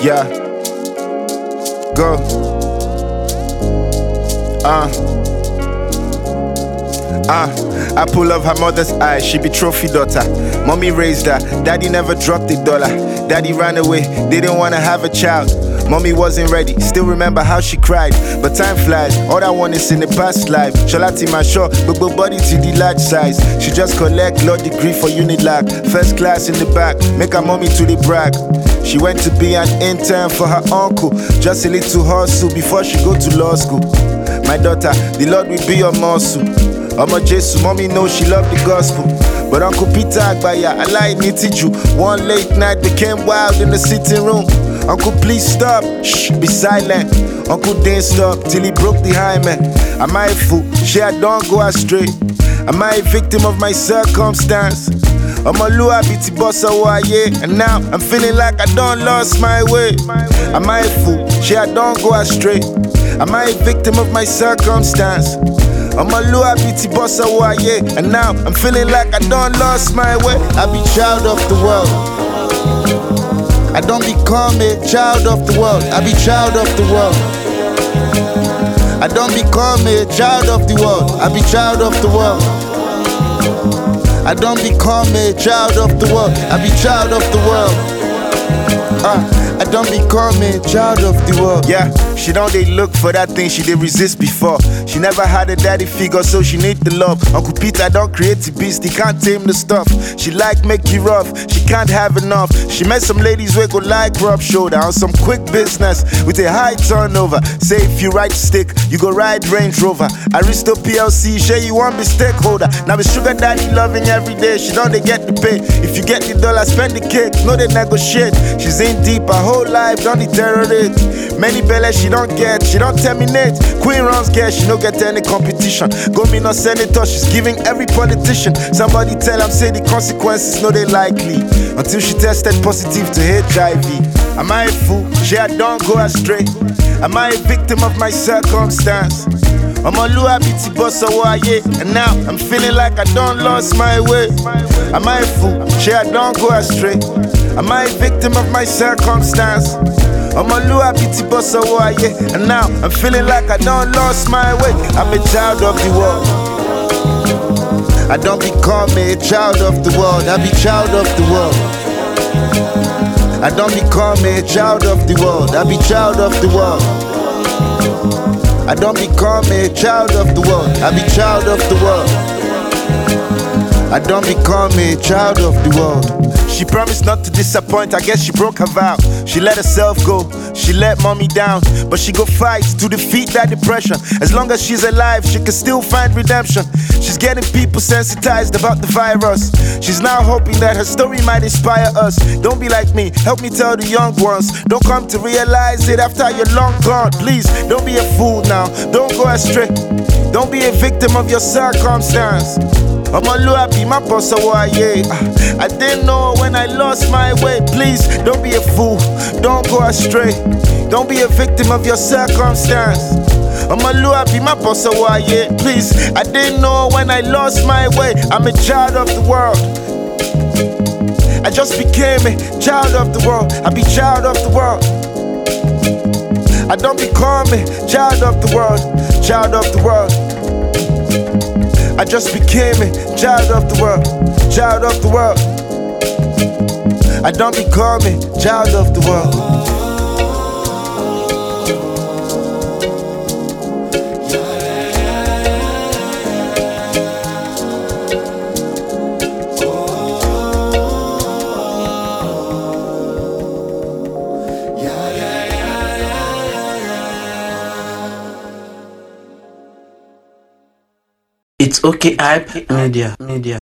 Yeah. Go. I pull up her mother's eye, she be trophy daughter. Mommy raised her, daddy never dropped a dollar. Daddy ran away, didn't wanna have a child. Mommy wasn't ready, still remember how she cried. But time flies, all that one is in the past life. Shalati my short, but body to the large size. She just collect law degree for Unilag. First class in the back, make her mommy to the brag. She went to be an intern for her uncle. Just a little hustle before she go to law school. My daughter, the Lord will be your muscle. Omo Jesu, mommy knows she love the gospel. But Uncle Peter Agbaya, I like Nitiju. One late night became wild in the sitting room. Uncle, please stop, shh, be silent. Uncle didn't stop till he broke the hymen. Am I a fool? I don't go astray. Am I a victim of my circumstance? I'm a Lua biti bossa waye, and now I'm feeling like I done lost my way. Am I a fool? I don't go astray. Am I a victim of my circumstance? I'm a Lua biti bossa waye, and now I'm feeling like I done lost my way. I be child of the world. I don't become a child of the world. I be child of the world. I don't become a child of the world. I be child of the world. I don't become a child of the world. I be child of the world. I don't become a child of the world. Yeah, she don't they look for that thing she did resist before. She never had a daddy figure, so she need the love. Uncle Peter don't create the beast, he can't tame the stuff. She like make you rough, she can't have enough. She met some ladies where go like rub shoulder on some quick business with a high turnover. Say if you ride stick, you go ride Range Rover. Aristo PLC, share you want be stakeholder. Now the sugar daddy loving every day, she don't they get the pay. If you get the dollar, spend the cake, no they negotiate. She's in deep, her whole life don't deteriorate. Many bellies she don't get, she don't terminate. Queen runs get, she don't get any competition. Go me no senator, she's giving every politician. Somebody tell them say the consequences no they likely. Until she tested positive to HIV. Am I a fool? I don't go astray. Am I a victim of my circumstance? I'm a Lua biti bossa waye, and now I'm feeling like I don't lost my way. Am I a fool? I don't go astray. Am I a victim of my circumstance? I'm a Lua biti bossa waye, and now I'm feeling like I don't lost my way. I'm a child of the world. I don't become a child of the world. I be child of the world. I don't become a child of the world. I be child of the world. I don't become a child of the world. I be child of the world. I don't become a child of the world. She promised not to disappoint, I guess she broke her vow. She let herself go, she let mommy down. But she go fight to defeat that depression. As long as she's alive, she can still find redemption. She's getting people sensitized about the virus. She's now hoping that her story might inspire us. Don't be like me, help me tell the young ones. Don't come to realize it after you're long gone. Please, don't be a fool now, don't go astray. Don't be a victim of your circumstance. I'm a Lua be my bossa waye. I didn't know when I lost my way. Please, don't be a fool, don't go astray. Don't be a victim of your circumstance. I'm a Lua be my bossa waye. Please, I didn't know when I lost my way. I'm a child of the world. I just became a child of the world. I be child of the world. I don't become a child of the world. Child of the world. I just became a child of the world. Child of the world. I don't become a child of the world. It's okay, hype media.